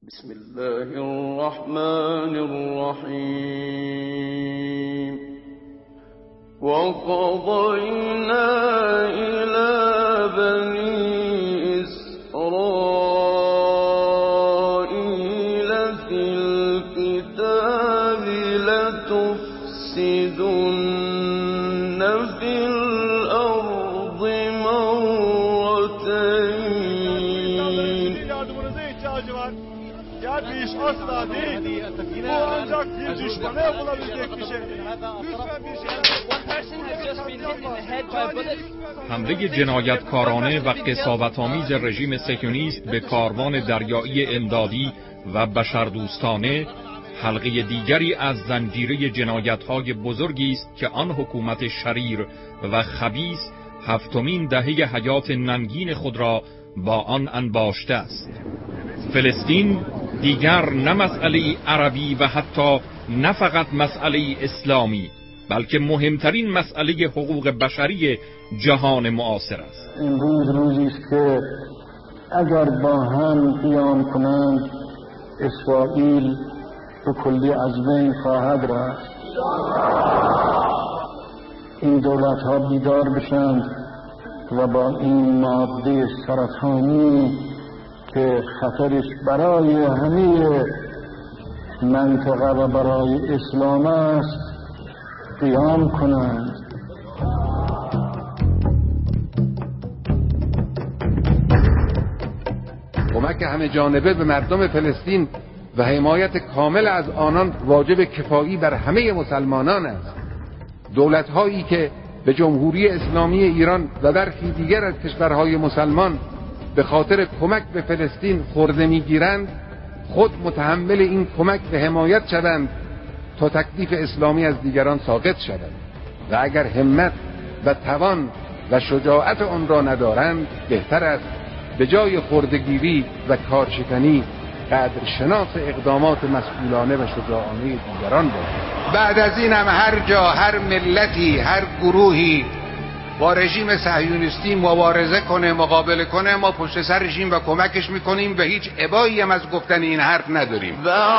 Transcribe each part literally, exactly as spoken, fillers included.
بسم الله الرحمن الرحیم وقضینا الی بنی اسرائیل فی الكتاب لتفسدن فی الارض مرتین. بیش asla değil. Bu ancak bir düşmana yapılabilecek bir şey. حمله جنایتکارانه و قساوت‌آمیز رژیم صهیونیست به کاروان دریایی امدادی و بشردوستانه حلقه دیگری از زنجیره جنایت‌های بزرگی است که آن حکومت شریر و خبیث هفتمین دهه حیات ننگین خود را با آن انباشته است. فلسطین دیگر نه مسئله عربی و حتی نه فقط مسئله اسلامی، بلکه مهمترین مسئله حقوق بشری جهان معاصر است. امروز روزی است که اگر با هم قیام کنند اسرائیل به کلی از بین خواهد رفت. این دولت ها بیدار بشند و با این ماده سرطانی که خطرش برای همه منطقه و برای اسلام است قیام کنند. کمک همه جانبه به مردم فلسطین و حمایت کامل از آنان واجب کفایی بر همه مسلمانان است. دولت‌هایی که به جمهوری اسلامی ایران و برخی دیگر از کشورهای مسلمان به خاطر کمک به فلسطین خورده میگیرند، خود متحمل این کمک به حمایت شوند تا تکلیف اسلامی از دیگران ساقط شود و اگر همت و توان و شجاعت آن را ندارند بهتر است به جای خردگیری و کارشکنی قدر شناس اقدامات مسئولانه و شجاعانه دیگران باشند. بعد از این هم هر جا، هر ملتی، هر گروهی با رژیم صهیونیستی مبارزه کنه، مقابله کنه، ما پشت سر رژیم و کمکش میکنیم و هیچ ابایی هم از گفتن این حرف نداریم.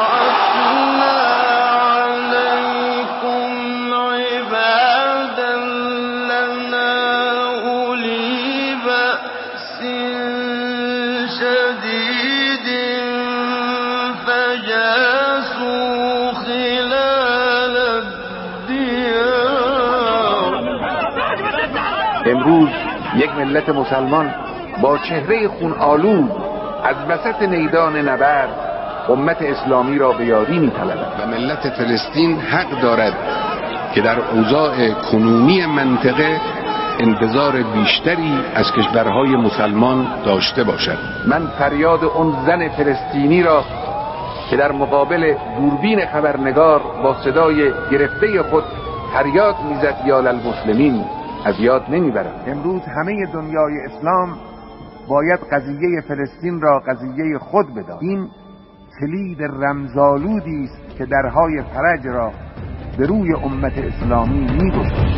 امروز یک ملت مسلمان با چهره خون آلود از وسط میدان نبرد امت اسلامی را به یاری می‌طلبد و ملت فلسطین حق دارد که در اوضاع کنونی منطقه انتظار بیشتری از کشورهای مسلمان داشته باشد. من فریاد اون زن فلسطینی را که در مقابل دوربین خبرنگار با صدای گرفته خود فریاد میزد یا للمسلمین از یاد نمیبرم. امروز همه دنیای اسلام باید قضیه فلسطین را قضیه خود بداند. این کلید رمزآلودی است که درهای فرج را به روی امت اسلامی می‌گشاید.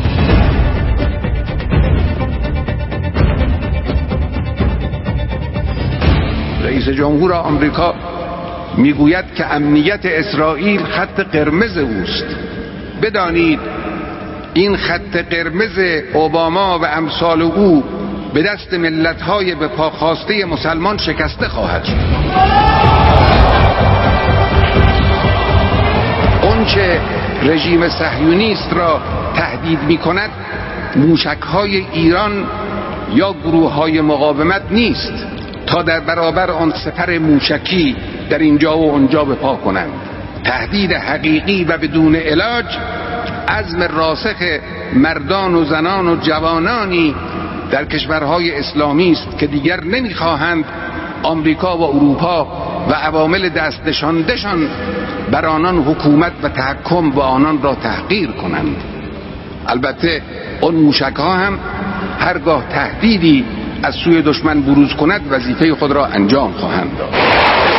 رئیس جمهور آمریکا میگوید که امنیت اسرائیل خط قرمز اوست. بدانید این خط قرمز اوباما و امثال او به دست ملت‌های به پا خواسته مسلمان شکسته خواهد شد. اونچه رژیم صهیونیست را تهدید می‌کند موشک‌های ایران یا گروه‌های مقاومت نیست تا در برابر آن سپر موشکی در اینجا و اونجا به پا کنند. تهدید حقیقی و بدون علاج عزم راسخ مردان و زنان و جوانانی در کشورهای اسلامی است که دیگر نمیخواهند آمریکا و اروپا و عوامل دست نشانده‌شان بر آنان حکومت و تحکم و آنان را تحقیر کنند. البته آن موشک‌ها هم هرگاه تهدیدی از سوی دشمن بروز کند وظیفه خود را انجام خواهند داد.